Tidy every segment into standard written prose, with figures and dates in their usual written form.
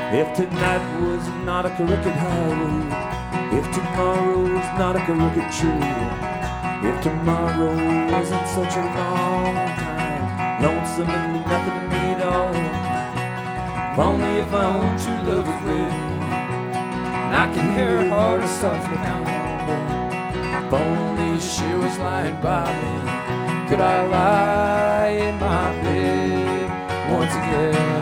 If tonight was not a crooked highway, if tomorrow was not a crooked trail, if tomorrow wasn't such a long time, lonesome and nothing to me at all. If only if my own true love was with me, and I can hear her heart softly pounding. If only she was lying by me, could I lie in my bed once again?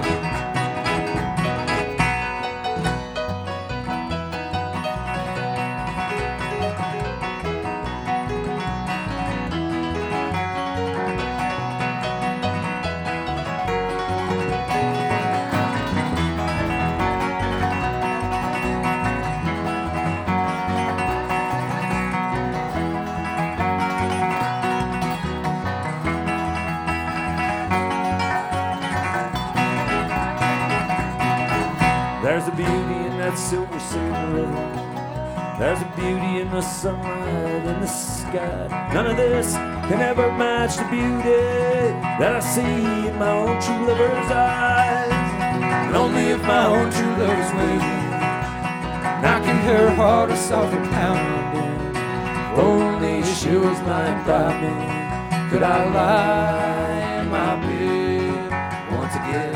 There's a beauty in that silver cigarette. There's a beauty in the sunlight in the sky. None of this can ever match the beauty that I see in my own true lover's eyes. And only if my own true love is with me, and I can hear her heart softly pounding. If only she was lying by me, could I lie in my bed once again?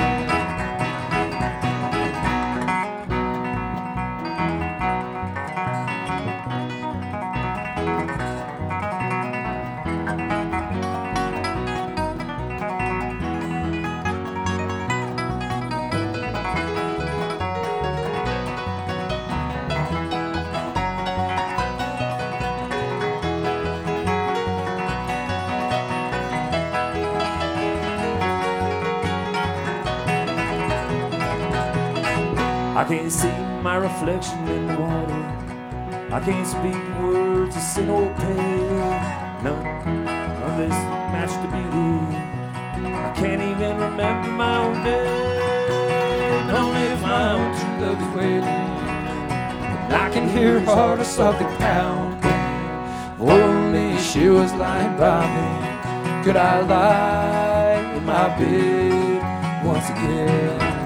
I can't see my reflection in the water. I can't speak words of sin or pain. None of this match the beauty. I can't even remember my own name. Only if my own true love is waiting, and I can hear her heart softly pounding. Only she was lying by me, could I lie in my bed once again?